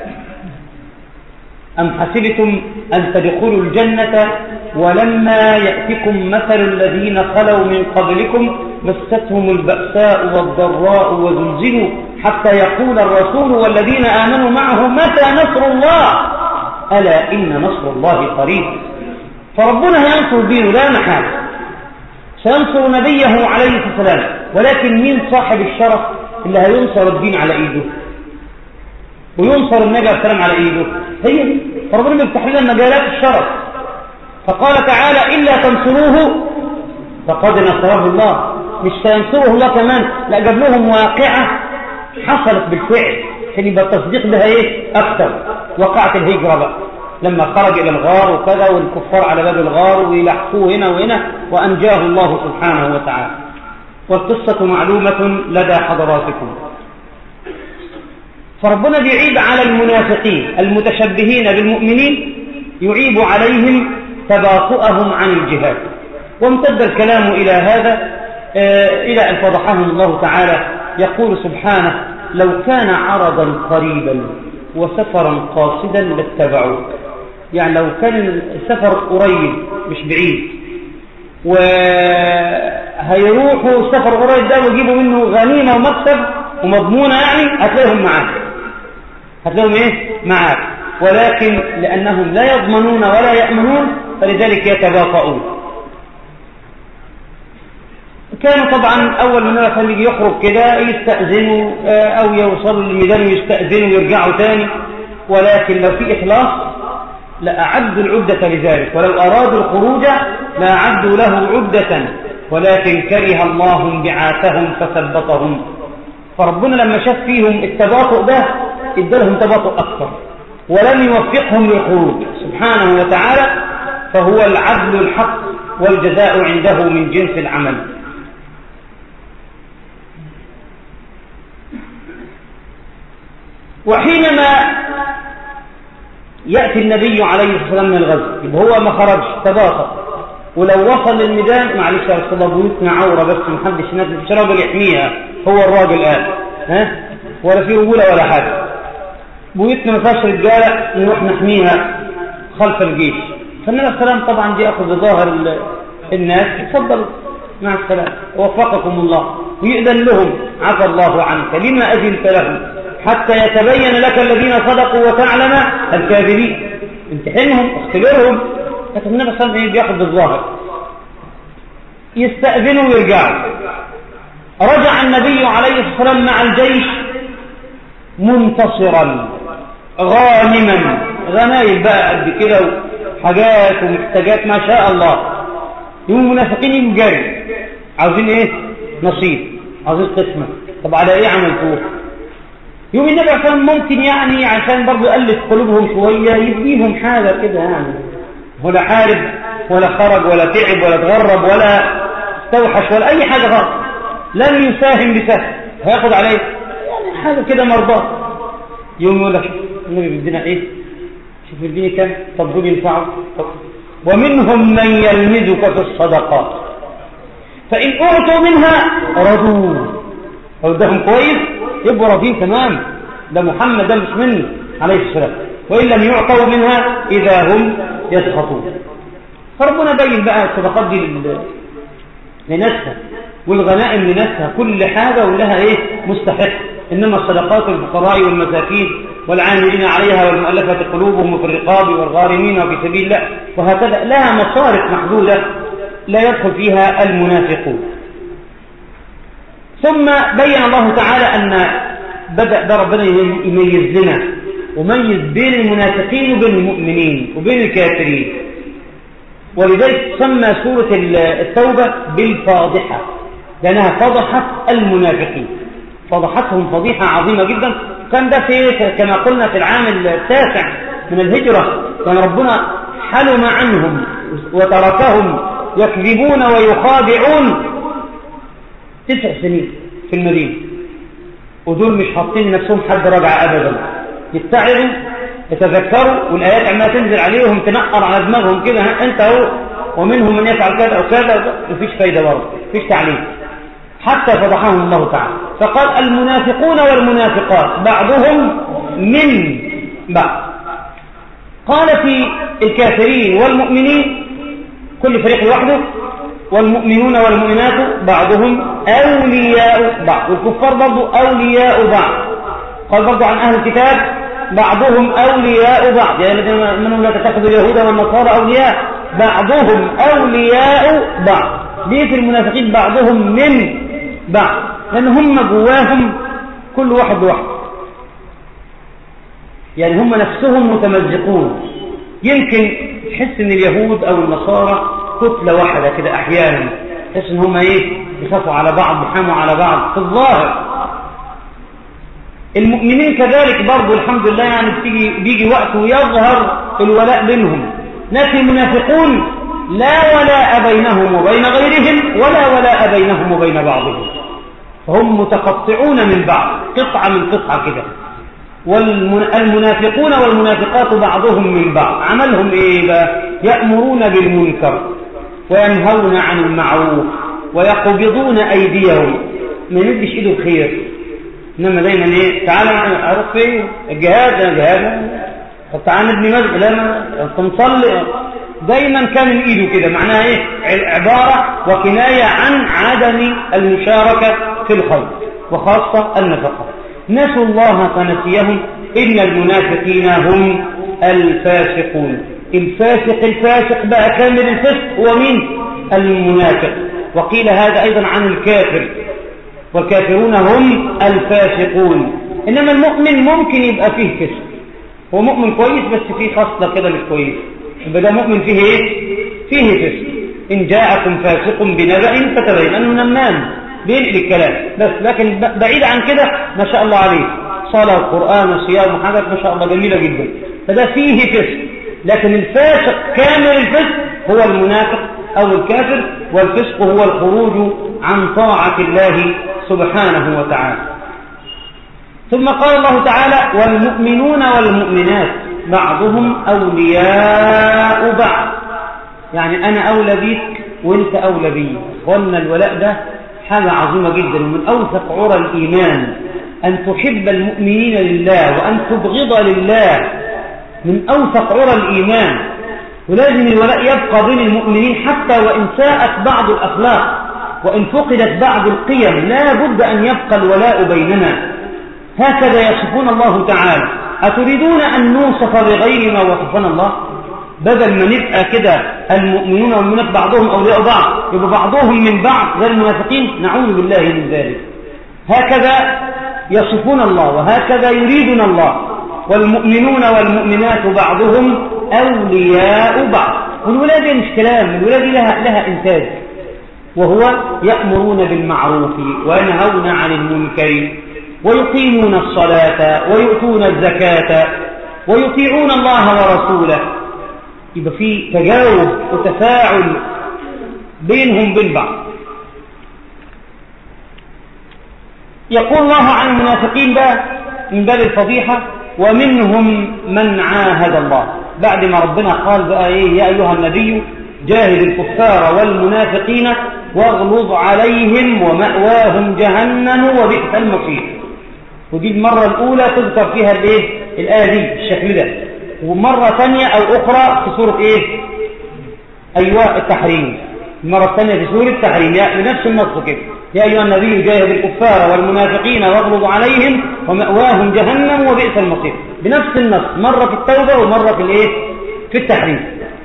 أم حسبتم أن تدخلوا الجنة ولما يأتكم مثل الذين خلوا من قبلكم مستهم البأساء والضراء وزلزلوا حتى يقول الرسول والذين آمنوا معه متى نصر الله ألا إن نصر الله قريب. فربنا ينصر دينه لا محالة، سينصر نبيه عليه السلام، ولكن مين صاحب الشرف اللي هينصر الدين على إيده وينصر النبي عليه السلام على إيده؟ هي دي. فربنا يفتح لنا مجالات الشرف، فقال تعالى إلا تنصروه فقد نصره الله. مش سينصره الله كمان، لا، جاب لهم واقعة حصلت بالفعل عشان يبقى التصديق بها ايه اكثر. وقعت الهجرة بقى لما خرج الى الغار وكذا، والكفار على باب الغار ويلحقوه هنا وهنا، وانجاه الله سبحانه وتعالى. والقصة معلومة لدى حضراتكم. فربنا بيعيب على المنافقين المتشبهين بالمؤمنين، يعيب عليهم تباطؤهم عن الجهاد. وامتد الكلام إلى هذا إلى أن فضحهم الله تعالى، يقول سبحانه لو كان عرضا قريبا وسفرا قاصدا لاتبعوك. يعني لو كان السفر قريب مش بعيد وهيروحوا السفر قريب ده ويجيبوا منه غنيمة ومكسب ومضمونة، يعني هتلاقيهم معاك هتلاقيهم ايه معاك، ولكن لأنهم لا يضمنون ولا يأمنون فلذلك يتباطؤون. كانوا طبعا أول من كان يجي يخرج كده يستأذنوا أو يوصلوا للميدان ويستأذنوا ويرجعوا تاني، ولكن لو في إخلاص لأعدوا العدة لذلك، ولو أرادوا الخروج لأعدوا له عدة، ولكن كره الله انبعاثهم فثبطهم. فربنا لما شاف فيهم التباطؤ ده ادالهم تباطؤ أكثر ولم يوفقهم للخروج سبحانه وتعالى، فهو العدل الحق والجزاء عنده من جنس العمل. وحينما يأتي النبي عليه الصلاة والسلام من الغزو، يبقى هو ما خرجش تباطأ، ولو وصل للميدان معلش يا رسول الله بيوتنا عورة بس محدش ينزل، مفيش راجل يحميها، هو الراجل قال ها ولا في رجولة ولا حاجة، بيوتنا ما فيهاش رجالة نروح نحميها خلف الجيش. فالنبي عليه السلام طبعا دي أخذ ظاهر الناس، اتفضل مع السلام ووفقكم الله، ويأذن لهم عفى الله عنك لما أذنت لهم حتى يتبين لك الذين صدقوا وتعلم الكاذبين. امتحنهم اختبرهم. لكن النبي صلى الله عليه وسلم بياخذ بالظاهر، يستأذنوا ويرجعوا. رجع النبي عليه الصلاة والسلام مع الجيش منتصرا غانما، غنايم بقى قد كده وحاجات ومحتاجات ما شاء الله. يوم المنافقين يجوا جري عاوزين ايه؟ نصيب، عاوزين قسمه. طب على ايه عملتوه؟ يوم النبي عليه الصلاة والسلام ممكن يعني عشان برضه يألف قلوبهم شويه يديهم حاجه كده، يعني ولا حارب ولا خرج ولا تعب ولا تغرب ولا استوحش ولا اي حاجه غلط، لم يساهم بسهم، هياخد عليه يعني حاجه كده مرضاه. يوم يقول لك النبي بيدينا ايه؟ شوف يديني كام؟ طب دول ينفعوا. ومنهم من يلمزك في الصدقات فإن أعطوا منها رضوا، لو ادهم كويس يبقوا راضين تمام، ده محمد ده مش مني عليه السلام، وإن لم يعطوا منها إذا هم يسخطون. فربنا بين بقى الصدقات دي لنفسها والغنائم لنفسها، كل حاجة ولها ايه مستحق. إنما الصدقات الفقراء والمساكين والعاملين عليها والمؤلفة قلوبهم وفي الرقاب والغارمين وفي سبيل الله، وهكذا لها مصارف محدودة لا يدخل فيها المنافقون. ثم بين الله تعالى أن بدأ ده ربنا يميز لنا وميز بين المنافقين وبين المؤمنين وبين الكافرين، ولذلك سمى سورة التوبة بالفاضحة لأنها فضحت المنافقين، فضحتهم فضيحة عظيمة جدا. كان ده في كما قلنا في العام التاسع من الهجرة، كان ربنا حلم عنهم وتركهم يكذبون ويخادعون تسع سنين في في المدينة، ودول مش حاطين نفسهم حد رجع أبدا، يتعظوا يتذكروا والآيات عمالة تنزل عليهم تنقر على دماغهم كده، أنت هو ومنهم من يفعل كذا أو كذا، مفيش فايدة برضه، مفيش تعليم، حتى فضحهم الله تعالى. فقال المنافقون والمنافقات بعضهم من بعض. قال في الكافرين والمؤمنين كل فريق لوحده، والمؤمنون والمؤمنات بعضهم أولياء بعض، والكفار برضه أولياء بعض. قال برضه عن أهل الكتاب بعضهم أولياء بعض، يعني الذين آمنوا لا تتخذوا اليهود والنصارى أولياء، بعضهم أولياء بعض. ليه في المنافقين بعضهم من بعض؟ لأن هم جواهم كل واحد لوحده، يعني هم نفسهم متمزقون. يمكن تحس ان اليهود او النصارى كتلة واحدة كده احيانا، تحس ان هم ايه بيخافوا على بعض، بيحاموا على بعض في الظاهر. المؤمنين كذلك برضو الحمد لله، يعني بتيجي بيجي وقت ويظهر الولاء بينهم، لكن المنافقون لا ولاء بينهم وبين غيرهم، ولا ولاء بينهم وبين بعضهم، هم متقطعون من بعض، قطعة من قطعة كده. والمنافقون والمنافقات بعضهم من بعض، عملهم ايه بقى؟ يأمرون بالمنكر وينهون عن المعروف ويقبضون ايديهم، ما ندش ايده الخير، انما دايما ايه؟ تعالى اروح فين؟ الجهاد يا جهاد، طب تعالى نبني مسجد، لا انت مصلي. دايما كان من ايده كده، معناها ايه؟ عبارة وكناية عن عدم المشاركة في الخير وخاصة النفقة. نسوا الله فنسيهم، إن المنافقين هم الفاسقون. الفاسق الفاسق بقى كامل الفسق هو مين؟ المنافق. وقيل هذا أيضا عن الكافر، والكافرون هم الفاسقون. إنما المؤمن ممكن يبقى فيه فسق، هو مؤمن كويس بس فيه خصلة كده مش كويس، يبقى ده مؤمن فيه ايه؟ فيه فسق. إن جاءكم فاسق بنبأ فتبينوا أنه نمام بينقل الكلام بس، لكن بعيد عن كده ما شاء الله عليه، صلاة وقرآن وصيام وحاجات ما شاء الله جميلة جدا، فده فيه فسق. لكن الفاسق كامل الفسق هو المنافق أو الكافر، والفسق هو الخروج عن طاعة الله سبحانه وتعالى. ثم قال الله تعالى والمؤمنون والمؤمنات بعضهم أولياء بعض، يعني أنا أولى بيك وإنت أولى بي. قلنا الولاء ده حاجة عظيمة جدا، ومن أوثق عرى الإيمان أن تحب المؤمنين لله وأن تبغض لله، من أوثق عرى الإيمان. ولازم الولاء يبقى بين المؤمنين حتى وإن ساءت بعض الأخلاق وإن فقدت بعض القيم، لا بد أن يبقى الولاء بيننا. هكذا يصفون الله تعالى. أتريدون أن نوصف بغير ما وصفنا الله؟ بدل ما نبقى كده المؤمنون والمؤمنات بعضهم أولياء بعض، يبقى بعضهم من بعض غير المنافقين، نعوذ بالله من ذلك. هكذا يصفون الله وهكذا يريدنا الله. والمؤمنون والمؤمنات بعضهم أولياء بعض. والولادة مش كلام، الولادة لها, لها إنتاج، وهو يأمرون بالمعروف وينهون عن المنكر ويقيمون الصلاة ويؤتون الزكاة ويطيعون الله ورسوله. يبقى في تجاوب وتفاعل بينهم بين بعض. يقول الله عن المنافقين بقى من باب الفضيحة ومنهم من عاهد الله، بعد ما ربنا قال بقى ايه يا أيها النبي جاهد الكفار والمنافقين واغلظ عليهم ومأواهم جهنم وبئس المصير. ودي المرة الأولى تذكر فيها الايه الآية دي الشكل ده، ومرة ثانية أو أخرى في سورة إيه؟ أيوة التحريم. المرة الثانية في سورة التحريم يعني بنفس النص كده، يا أيها النبي جاهد الكفار والمنافقين واغلظ عليهم ومأواهم جهنم وبئس المصير، بنفس النص، مرة في التوبة ومرة في الإيه؟ في التحريم.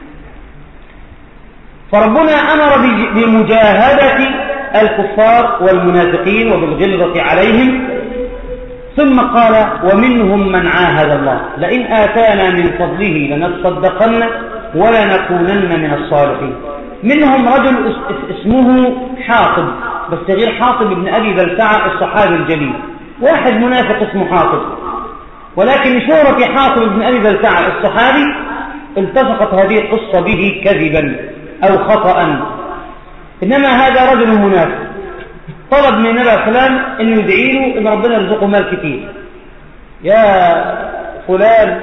فربنا أمر بمجاهدة الكفار والمنافقين وبالغلظة عليهم، ثم قال ومنهم من عاهد الله لئن آتانا من فضله لنصدقن ولنكونن من الصالحين. منهم رجل اسمه حاطب، بس غير حاطب ابن أبي بلتعة الصحابي الجليل، واحد منافق اسمه حاطب، ولكن شهرة حاطب ابن أبي بلتعة الصحابي التصقت هذه القصة به كذبا أو خطأ، إنما هذا رجل منافق طلب من النبي عليه السلام أن يدعي له أن ربنا يرزقه مال كتير. يا فلان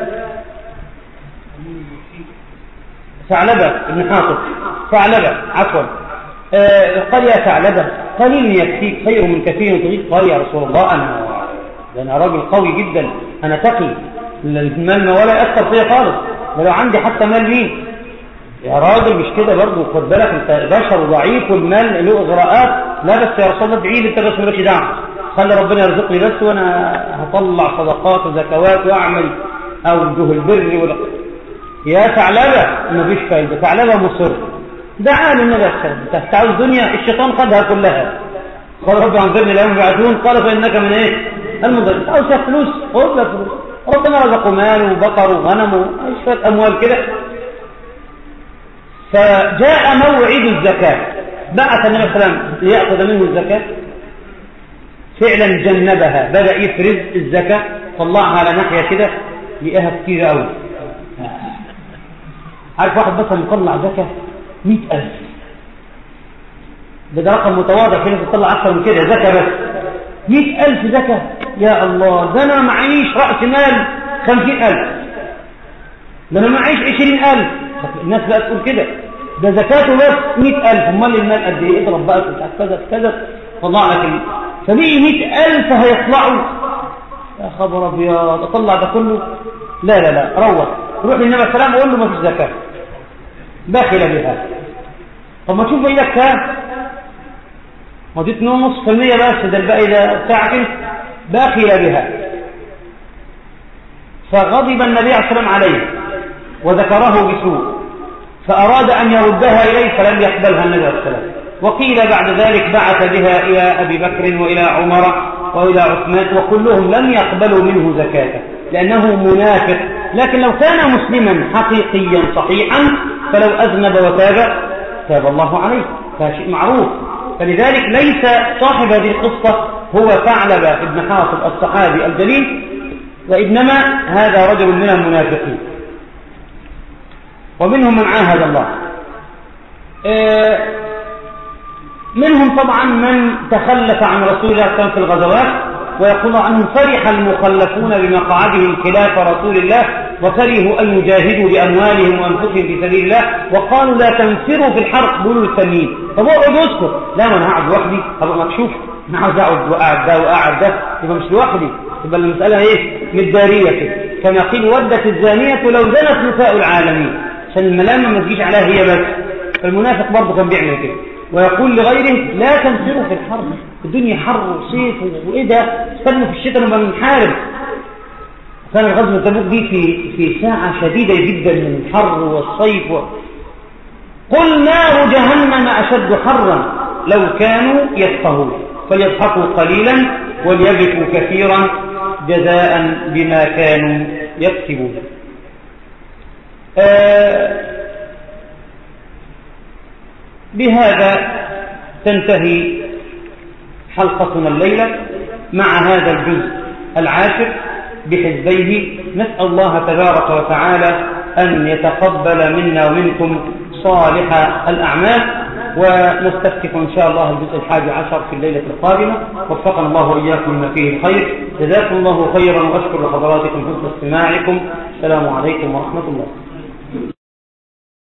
ثعلبة بن حاطب ثعلبة عفوا آه قال يا ثعلبة قليل يكفيك خير من كثير تغيث. قال يا رسول الله أنا أنا راجل قوي جدا، أنا تقي، المال ولا يأثر فيا خالص، ولو عندي حتى مال مين يا راجل مش كده برضه، خد بالك انت بشر ضعيف والمال له اغراءات. لا بس يا رسول الله ادعي لي انت بس مالكش دعوه، خلي ربنا يرزقني بس وانا هطلع صدقات وزكوات واعمل اوجه البر ولا. يا ثعلبه مفيش فايده، ثعلبه مصر دعا له النبي صلى الله عليه وسلم. انت عاوز دنيا الشيطان خدها كلها. قال رب انظرني الى يوم يبعثون قال فانك من ايه المنظرين. عاوز فلوس خد لك فلوس، ربنا رزقه مال وبقر وغنم وشويه اموال كده. فجاء موعد الزكاة، بعث النبي صلى الله عليه وسلم ليأخذ منه الزكاة، فعلا جنبها، بدأ يفرز الزكاة، طلعها على ناحية كده لقاها كتير قوي. عارف واحد بس مطلع زكاة مئة ألف، ده رقم متواضع، في ناس تطلع أكثر من كده زكاة بس مئة ألف زكاة. يا الله، ده أنا معيش رأس مال خمسين ألف، ده أنا معيش عشرين ألف. الناس بقى تقول كده ده زكاته بس مئة ألف، امال المال قد ايه؟ اضرب بقى كذا كذا طلع لك ال... فبقي مئة ألف هيطلعوا. يا خبر ابيض، اطلع ده كله؟ لا لا لا، روح روح للنبي عليه السلام وقول له ما فيش زكاه، باخل بها. طب ما تشوف ايدك كام، ما دي اتنين ونص في المية بس، ده الباقي ده بتاعك انت، باخل بها. فغضب النبي عليه السلام عليه وذكره بسوء، فأراد أن يردها إليه فلم يقبلها النبي عليه السلام. وقيل بعد ذلك بعث بها إلى أبي بكر وإلى عمر وإلى عثمان، وكلهم لم يقبلوا منه زكاة لأنه منافق. لكن لو كان مسلما حقيقيا صحيحا فلو أذنب وتاب تاب الله عليه، فهذا شيء معروف. فلذلك ليس صاحب هذه القصة هو ثعلبة بن حاطب الصحابي الجليل، وإنما هذا رجل من المنافقين، ومنهم من عاهد الله. منهم طبعا من تخلف عن رسول الله صلى الله عليه وسلم في الغزوات، ويقول عنهم فرح المخلفون بمقعدهم خلاف رسول الله وكرهوا أن يجاهدوا بأموالهم وأنفسهم في سبيل الله، وقالوا لا تنفروا في الحرق بولوا التمييز. طب اقعد اسكت، لا ما انا هقعد لوحدي هبقى مكشوف، انا عاوز اقعد واقعد ده واقعد ده، يبقى مش لوحدي، يبقى المسألة ايه متدارية كده. كما قيل ودت الزانية لو زنت نساء العالمين، عشان الملامة ما تجيش عليها هي بس. فالمنافق برضه كان بيعمل كده، ويقول لغيره لا تنفروا في الحرب، الدنيا حر وصيف وايه ده، استنوا في الشتاء لما بنحارب. كان الغزوة تبوك دي في في ساعة شديدة جدا من الحر والصيف و... قل نار جهنم أشد حرا لو كانوا يفقهون فليضحكوا قليلا وليبكوا كثيرا جزاء بما كانوا يكسبون. آه بهذا تنتهي حلقتنا الليلة مع هذا الجزء العاشر بحزبيه. نسأل الله تبارك وتعالى أن يتقبل منا ومنكم صالح الأعمال، ونستفتح إن شاء الله الجزء الحادي عشر في الليلة القادمة. وفقنا الله وإياكم لما فيه الخير. جزاكم الله خيرا، وأشكر لحضراتكم حسن استماعكم. السلام عليكم ورحمة الله.